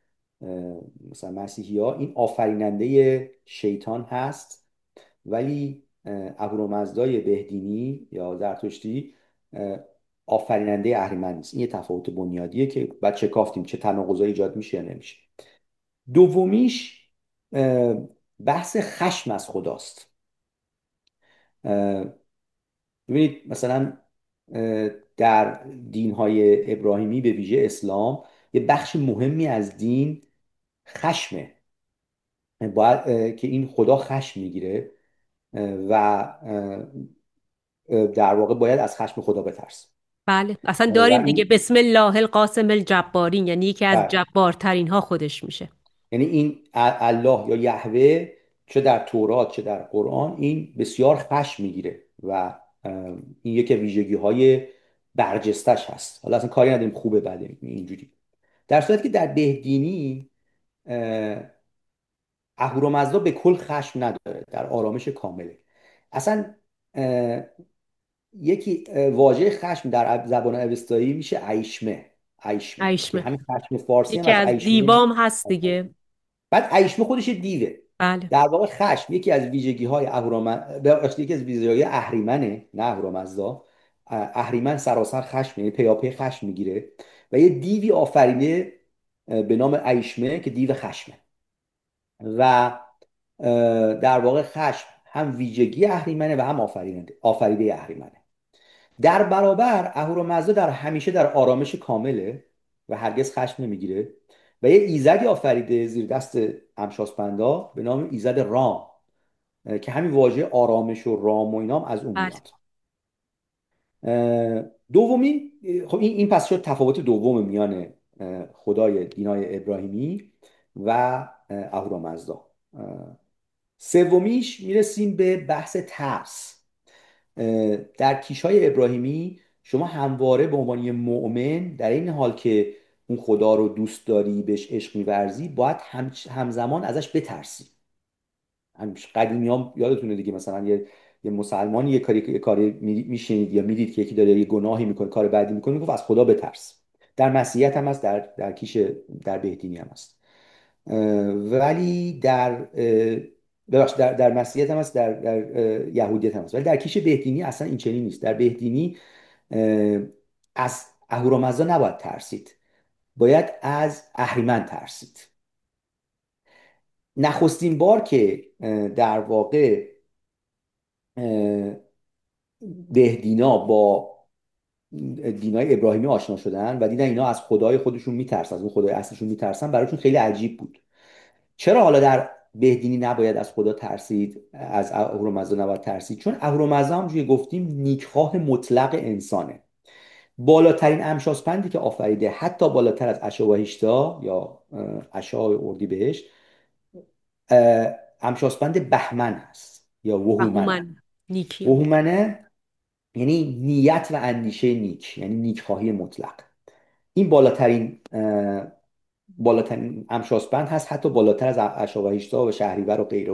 مثلا مسیحی ها این آفریننده شیطان هست، ولی اهورامزدای بهدینی یا زرتشتی آفریننده اهریمن نیست. این یه تفاوت بنیادیه که بعد چکافتیم چه تناقضایی ایجاد میشه یا نمیشه. دومیش بحث خشم از خداست. ببینید مثلا در دینهای ابراهیمی به ویژه اسلام یه بخش مهمی از دین خشمه، باید که این خدا خشم میگیره و در واقع باید از خشم خدا بترس. بله، اصلا و داریم دیگه، این بسم الله القاسم الجبارین، یعنی یکی از بله. جبارترین ها خودش میشه. یعنی این الله یا یهوه چه در تورات چه در قرآن این بسیار خشم میگیره و این یکی ویژگی های برجستش هست. حالا اصلا کاری نداریم خوبه بده اینجوری، در صورتی که در بهدینی اهورامزدا به کل خشم نداره، در آرامش کامله. اصلا یکی واژه خشم در زبان اوستایی میشه ایشمه که ایشمه همین خشم فارسی هم یکی از از ایشمه. دیبام هست دیگه. بعد ایشمه خودش یه دیوه. بله. در واقع خشم یکی از ویژگی های یکی از ویژگی های اهریمنه، نه اهورامزدا. اهریمن سراسر خشم، یعنی پیاپی خشم میگیره و یه دیوی آفرینه به نام ایشمه که دیو خشمه و در واقع خشم هم ویژگی اهریمنه و هم آفریده اهریمنه. در برابر اهورامزدا همیشه در آرامش کامله و هرگز خشم نمیگیره و یه ایزدی آفریده زیر دست امشاسپندا به نام ایزد رام که همین واژه آرامش و رام و اینام از اون بله. میاد. دومی، خب این پس شد تفاوت دوم میان خدای دینای ابراهیمی و اهورامزدا. سومیش میرسیم به بحث ترس. در کیشهای ابراهیمی شما همواره به عنوان یه مؤمن در این حال که اون خدا رو دوست داری بهش عشق می‌ورزی باید همزمان ازش بترسی. قدیمی هم یادتونه دیگه، مثلا یه مسلمانی یه کاری میشنید یا میدید که یکی داره یه گناهی میکنه، کار بدی میکنه، میگفت از خدا بترس. در مسیحیت هم هست، در بهدینی هم هست. ولی در ببخشید در مسیحیت هم هست، در یهودیت هم هست، ولی در کیش بهدینی اصلا این چنین نیست. در بهدینی اه، از اهورامزدا نباید ترسید، باید از اهریمن ترسید. نخستین بار که در واقع اه، بهدینا با دینای ابراهیمی آشنا شدن و دیدن اینا از خدای خودشون میترسن، از اون خدای اصلیشون میترسن، براشون خیلی عجیب بود. چرا حالا در بهدینی نباید از خدا ترسید، از اهورامزدا نباید ترسید؟ چون اهورامزدا همونجوری که گفتیم نیکخواه مطلق انسانه. بالاترین امشاسپندی که آفریده، حتی بالاتر از اشواهیشتا یا اشای اردیبهشت، امشاسپند بهمن هست یا وهومنه. بهومن نیکیه. وهومنه یعنی نیت و اندیشه نیک، یعنی نیکخواهی مطلق. این بالاترین امشاسپند هست، حتی بالاتر از اشواهیشتا و شهریور و غیره.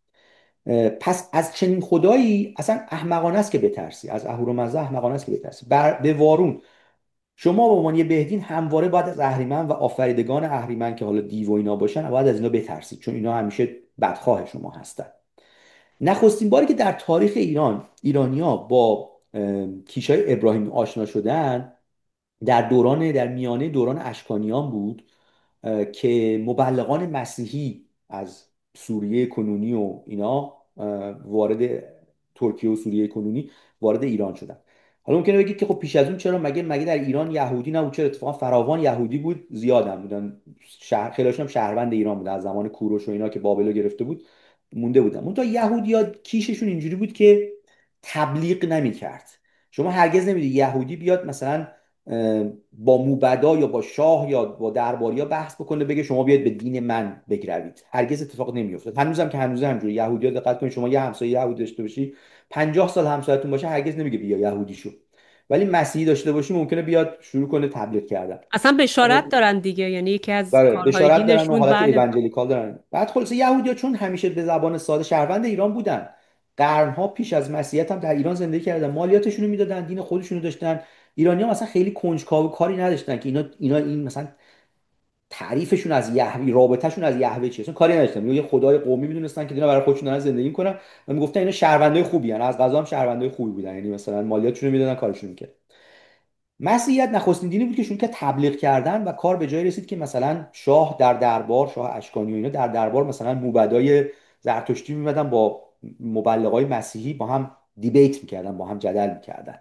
پس از چنین خدایی اصلا احمقانه است که بترسی، از اهورامزدا احمقانه است که بترسی. به وارون شما به عنوان یه بهدین همواره باید از اهریمن و آفریدگان اهریمن که حالا دیو و اینا باشن، باید از اینا بترسید، چون اینا همیشه بدخواه شما هستن. نخستین باری که در تاریخ ایرانیا با کیشای ابراهیمی آشنا شدن، در میانه دوران اشکانیان بود که مبلغان مسیحی از سوریه کنونی و اینا وارد ترکیه و سوریه کنونی وارد ایران شدن. حالا ممکنه بگید که خب پیش از اون چرا مگه در ایران یهودی نبود؟ چرا اتفاقا فراوان یهودی بود، زیادم بودن، خیلیشون هم شهروند ایران بودن، از زمان کوروش و اینا که بابلو گرفته بود مونده بودن. اون تا یهودی‌ها کیششون اینجوری بود که تبلیغ نمی‌کرد. شما هرگز نمی‌دید یهودی بیاد مثلا با موبدا یا با شاه یا با درباریا بحث بکنه بگه شما بیاید به دین من بگروید. هرگز اتفاق نمیافتاد. هنوزم که هنوز همجوری یهودی‌ها دقت کنید، شما یه همسایه یهودی داشته باشی 50 سال همسایه‌تون باشه، هرگز نمیگه بیا یهودی شو. ولی مسیحی داشته باشی ممکنه بیاد شروع کنه تبلیغ کردن. اصلا بشارت دارن دیگه، یعنی یکی از برای کارهای بشارت دارن و دینشون حالت بله. ایونجلیکال دارن. بعد خلاصه یهودی‌ها چون همیشه به زبان ساده شهروند ایران بودن، قرنها پیش از مسیحیت هم در ایران زندگی کردن، مالیاتشون رو میدادن، دین خودشون رو داشتن. ایرانی‌ها مثلا خیلی کنجکاو و کاری نداشتن که اینا این مثلا تعریفشون از یهوی، رابطهشون از یهوه چیه، اصلا کاری نداشتن. یه خدای قومی میدونستن که اینا برای خودشون دارن زندگی میکنن و میگفتن اینا شهروندای خوبی ان، از قضا هم شهروندای خوبی بودن، یعنی مثلا مالیاتشون رو میدادن، کارشون میکرد. مسیحیت نخستین دینی بود که شروع کرد تبلیغ کردن و کار به جایی رسید که مثلا شاه در دربار، شاه اشکانی و اینا در دربار مثلا موبدای زرتشتی میمدن با مبلغای مسیحی با هم دیبیت میکردن، با هم جدل میکردن.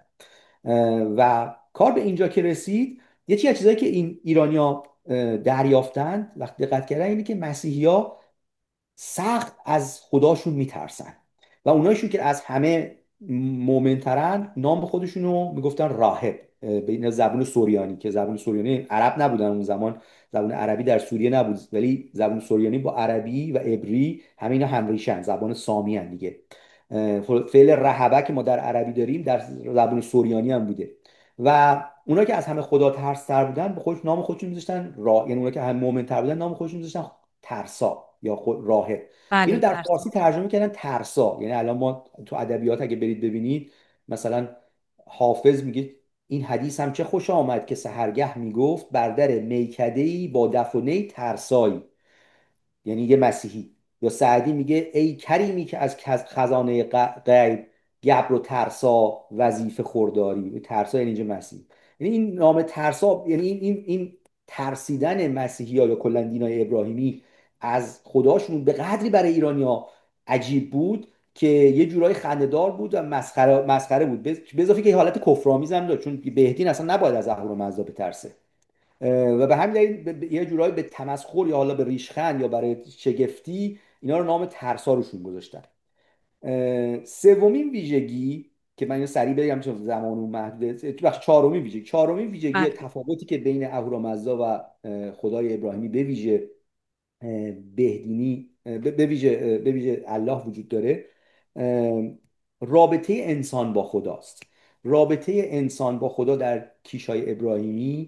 و کار به اینجا که رسید، یکی از چیزایی که این ایرانیا دریافتند وقتی دقت کردن اینه که مسیحی‌ها سخت از خداشون میترسن و اونایشون که از همه مؤمن‌ترن نام به خودشونو میگفتن راهب. به این زبون سوریانی، که زبون سوریانی عرب نبودن اون زمان، زبون عربی در سوریه نبود، ولی زبون سوریانی با عربی و عبری همه اینا همریشن، زبان سامی هن دیگه. فعل رهبه که ما در عربی داریم در زبون سوریانی هم بوده. و اونا که از همه خدا ترس‌تر بودن به خودش نام خودشون میذاشتن یعنی اونا که هم مؤمن‌تر بودن نام خودشون میذاشتن ترسا یا راهب. اینو بله در ترسم. فارسی ترجمه کردن ترسا. یعنی الان ما تو ادبیات اگه برید ببینید، مثلا حافظ میگه این حدیث هم چه خوش آمد که سحرگه میگفت بر در میکده‌ای با دف و نی ترسایی، یعنی یه مسیحی. یا سعدی میگه ای کریمی که از خزانه غیب گبر و ترسا وظیفه خورداری. ترسا یعنی اینجا مسیح. یعنی این نام ترسا یعنی این ترسیدن مسیحی ها یا کلا دینای ابراهیمی از خداشون به قدری برای ایرانیا عجیب بود که یه جورای خنده‌دار بود و مسخره بود. به اضافه که حالت کفرآمیز هم داشت، چون بهدین اصلا نباید از اهورامزدا بترسه. و به همین دلیل یه جورایی به تمسخر یا حالا به ریشخند یا برای شگفتی اینا رو نام ترسا روشون گذاشتن. سومین ویژگی که من اینو سریع بگم چون زمان محدوده، تو بخش چهارمین ویژگی بله. تفاوتی که بین اهورامزدا و خدای ابراهیمی به ویژه بهدینی به ویژه الله وجود داره، رابطه انسان با خداست. رابطه انسان با خدا در کیشای ابراهیمی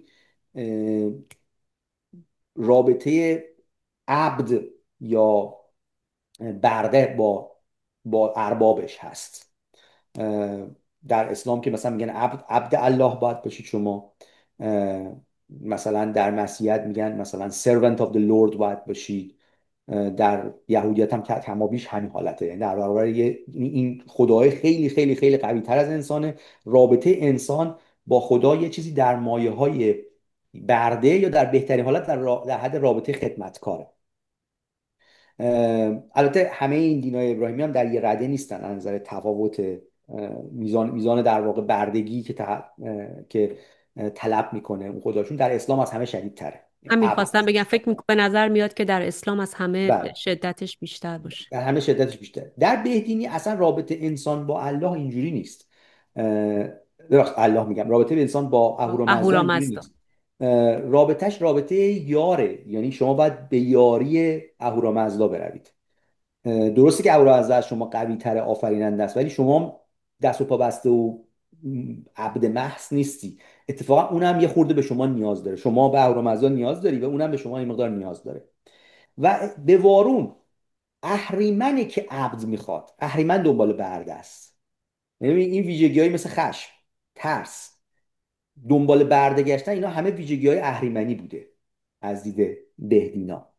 رابطه عبد یا برده با اربابش هست. در اسلام که مثلا میگن عبد الله باید باشید شما، مثلا در مسیحیت میگن مثلا servant of the Lord باید باشید، در یهودیت هم کمابیش همین حالته، یعنی در برابر این خدای خیلی خیلی خیلی قوی تر از انسانه. رابطه انسان با خدا یه چیزی در مایه های برده، یا در بهترین حالت در حد رابطه خدمتکاره. البته همه این دینای ابراهیمی هم در یه رده نیستن از نظر تفاوت میزان در واقع بردگی که طلب میکنه اون خداشون. در اسلام از همه شدیدتره. همین خواستم بگم، به نظر میاد که در اسلام از همه بله، شدتش بیشتر باشه. در همه شدتش بیشتر. در بهدینی اصلا رابطه انسان با الله اینجوری نیست. ببخشید الله میگم، رابطه انسان با اهورامزدا اینجوری اهورامزدا. نیست. رابطهش رابطه یاره، یعنی شما باید به یاری اهورامزدا بروید. درسته که اهورامزدا از شما قوی تر، آفریننده است، ولی شما دست و پا بسته و عبد محض نیستی. اتفاقا اونم یه خورده به شما نیاز داره، شما به اهورامزدا نیاز داری و اونم به شما این مقدار نیاز داره. و به وارون اهریمنه که عبد میخواد، اهریمن دنبال برده است. یعنی این ویژگی‌های مثل خشم، ترس، دنبال برده گشتن، اینا همه ویژگی‌های اهریمنی بوده از دید بهدینا.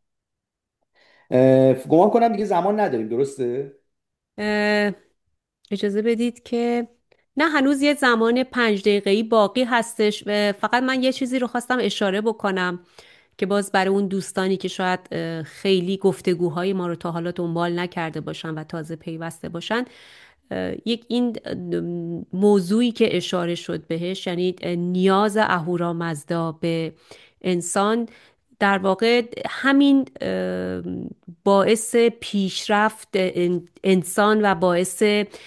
گمان کنم دیگه زمان نداریم، درسته؟ اه، اجازه بدید که نه، هنوز یه زمان 5 دقیقه‌ای باقی هستش. فقط من یه چیزی رو خواستم اشاره بکنم که باز برای اون دوستانی که شاید خیلی گفتگوهای ما رو تا حالا دنبال نکرده باشن و تازه پیوسته باشن، یک این موضوعی که اشاره شد بهش، یعنی نیاز اهورامزدا به انسان، در واقع همین باعث پیشرفت انسان و باعث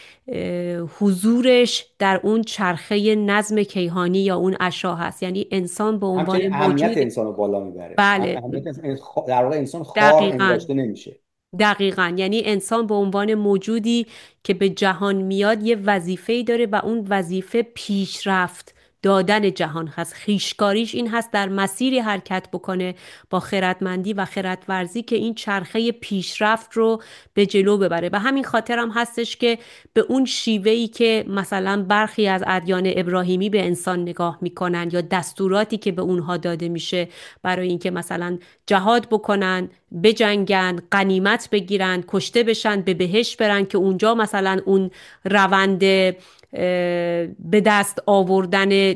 حضورش در اون چرخه نظم کیهانی یا اون عشا هست. یعنی انسان به عنوان همچنین اهمیت موجود، انسان رو بالا میبره. بله، اهمیت در واقع انسان خار دقیقاً انگاشته نمیشه. دقیقاً، یعنی انسان به عنوان موجودی که به جهان میاد یه وظیفه‌ای داره و اون وظیفه پیشرفت دادن جهان هست. خیشکاریش این هست در مسیری حرکت بکنه با خردمندی و خردورزی که این چرخه پیشرفت رو به جلو ببره. و همین خاطر هم هستش که به اون شیوهی که مثلا برخی از ادیان ابراهیمی به انسان نگاه میکنن یا دستوراتی که به اونها داده میشه برای اینکه مثلا جهاد بکنن، بجنگن، غنیمت بگیرن، کشته بشن، به بهشت برن، که اونجا مثلا اون روند به دست آوردن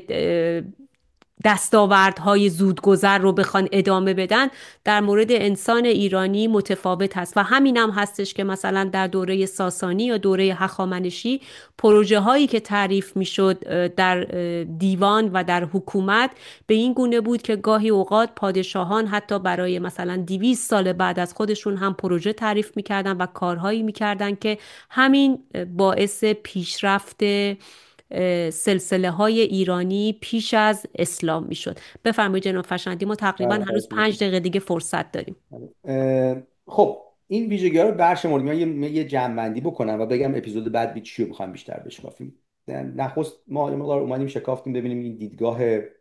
دستاوردهای زودگذر رو بخوان ادامه بدن، در مورد انسان ایرانی متفاوت هست. و همین هم هستش که مثلا در دوره ساسانی یا دوره هخامنشی پروژه هایی که تعریف میشد در دیوان و در حکومت به این گونه بود که گاهی اوقات پادشاهان حتی برای مثلا 200 سال بعد از خودشون هم پروژه تعریف میکردن و کارهایی میکردن که همین باعث پیشرفت سلسله های ایرانی پیش از اسلام میشد. بفرمایید جناب فشندی، ما تقریبا بله، هنوز 5 دقیقه دیگه فرصت داریم. خب این ویژگی ها رو برشمردیم. من یه جمع بکنم و بگم اپیزود بعد چی رو بخوایم بیشتر بشکافیم. نخست ما یه مقدار اومدیم شکافتیم ببینیم این دیدگاه،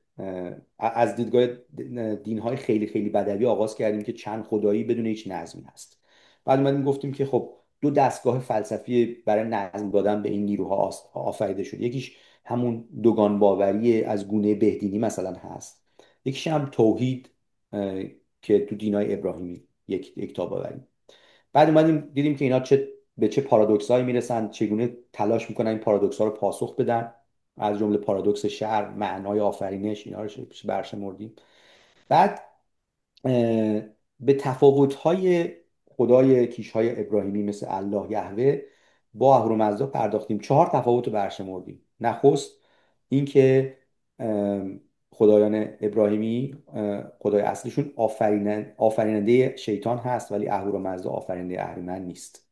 از دیدگاه دین‌های خیلی خیلی بدوی آغاز کردیم که چند خدایی بدون هیچ نظمی هست. بعد اومدیم گفتیم که خب دو دستگاه فلسفی برای نظم دادن به این نیروها آفریده شد. یکیش همون دوگان باوری از گونه بهدینی مثلا هست، یکیش هم توحید که تو دینای ابراهیمی یک تا باوری. بعد اومدیم دیدیم که اینا به چه پارادوکسایی میرسن، چگونه تلاش میکنن این پارادوکس ها رو پاسخ بدن، از جمله پارادوکس شر، معنای آفرینش، اینا رو برشمردیم. بعد به تفاوت‌های خدای کیش‌های ابراهیمی مثل الله، یهوه با اهورامزدا پرداختیم. 4 تفاوت رو برشمردیم. نخست اینکه خدایان ابراهیمی خدای اصلیشون آفریننده شیطان هست، ولی اهورامزدا آفریننده اهریمن نیست.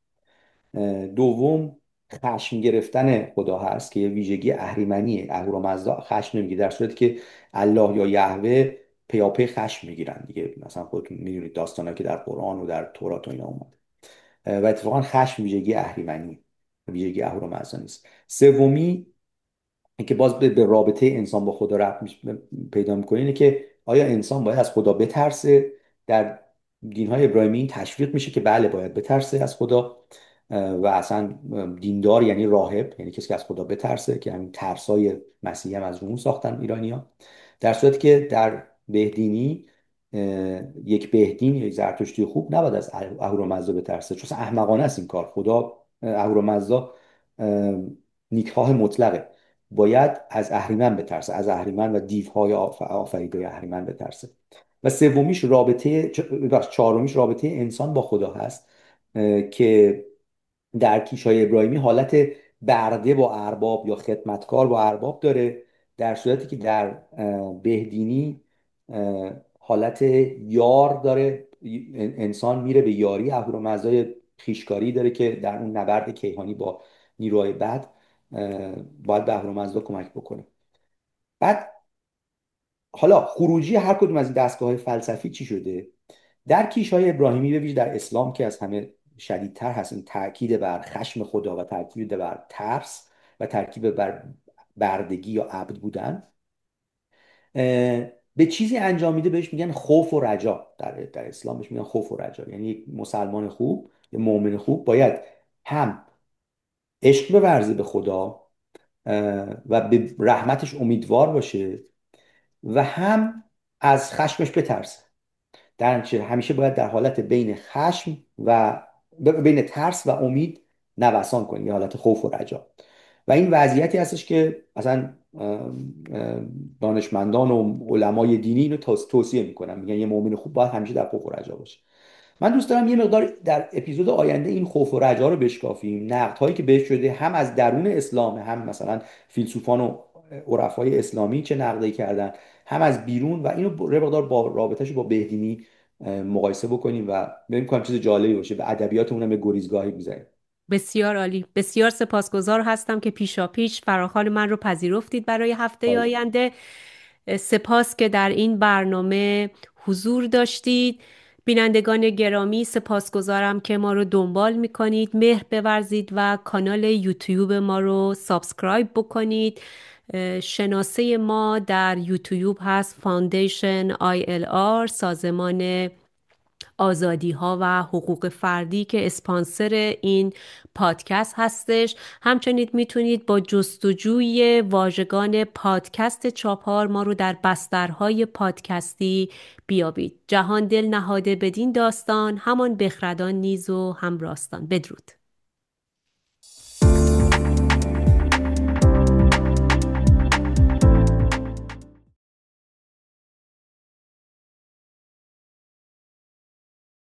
دوم، خشم گرفتن خدا هست که یه ویژگی اهریمنیه. اهورامزدا خشم نمیگیره، در صورتی که الله یا یهوه پیاپی خشم میگیرن دیگه. مثلا خودتون میدونید داستانا که در قرآن و در تورات و اینا اومده. و اتفاقا خشم ویژگی اهریمنی، ویژگی اهورامزدا نیست. سومی که باز به رابطه انسان با خدا ربط پیدا میکنه، اینه که آیا انسان باید از خدا بترسه؟ در دینهای ابراهیمی این تشویق میشه که بله باید بترسه از خدا، و اصلا دیندار یعنی راهب، یعنی کسی که از خدا بترسه، که همین ترسای مسیحی هم از اون ساختن ایرانی‌ها. در صورتی که در بهدینی یک بهدین یا یک زرتشتی خوب نباید از اهورامزدا بترسه، چون احمقانه است این کار. خدا اهورامزدا نیکخواه مطلقه، باید از اهریمن بترسه، از اهریمن و دیوهای آفریده اهریمن بترسه. و سومیش چهارمیش رابطه انسان با خدا هست که در کیشای ابراهیمی حالت برده با ارباب یا خدمتکار با ارباب داره، در صورتی که در بهدینی حالت یار داره. انسان میره به یاری اهورامزدای خیشکاری داره که در اون نبرد کیهانی با نیروهای بد باید به اهورامزدا کمک بکنه. بعد حالا خروجی هر کدوم از این دستگاه‌های فلسفی چی شده؟ در کیش‌های ابراهیمی به ویژه در اسلام که از همه شدیدتر هست، این تاکید بر خشم خدا و تاکید بر ترس و تاکید بر بردگی یا عبد بودن، به چیزی انجام میده بهش میگن خوف و رجا. در اسلام بهش میگن خوف و رجا. یعنی یک مسلمان خوب، یک مؤمن خوب باید هم عشق بورزه به خدا و به رحمتش امیدوار باشه و هم از خشمش بترسه. در نتیجه همیشه باید در حالت بین خشم و بین ترس و امید نوسان کنی، یه حالت خوف و رجا. و این وضعیتی هستش که اصلا دانشمندان و علمای دینی اینو توصیه میکنن، میگن یه مؤمن خوب باید همیشه در خوف و رجا باشه. من دوست دارم یه مقدار در اپیزود آینده این خوف و رجا رو بشکافیم، نقد هایی که بهش شده، هم از درون اسلام، هم مثلا فیلسوفان و عرفای اسلامی چه نقدی کردن، هم از بیرون، و اینو یه مقدار با رابطه‌اش با بهدینی مقایسه بکنیم و ببینیم کنم چیز جالبی باشه و ادبیاتمون هم به گریزگاهی بزنیم. بسیار عالی. بسیار سپاسگزار هستم که پیشاپیش فراخوان من رو پذیرفتید برای هفته آینده. سپاس که در این برنامه حضور داشتید. بینندگان گرامی، سپاسگزارم که ما رو دنبال میکنید. مهر بورزید و کانال یوتیوب ما رو سابسکرایب بکنید. شناسه ما در یوتیوب هست فاندیشن ILR، سازمان آزادی ها و حقوق فردی که اسپانسر این پادکست هستش. همچنین میتونید با جستجوی واژگان پادکست چاپار ما رو در بسترهای پادکستی بیابید. جهان دل نهاده بدین داستان، همان بخردان نیز و هم راستان. بدرود.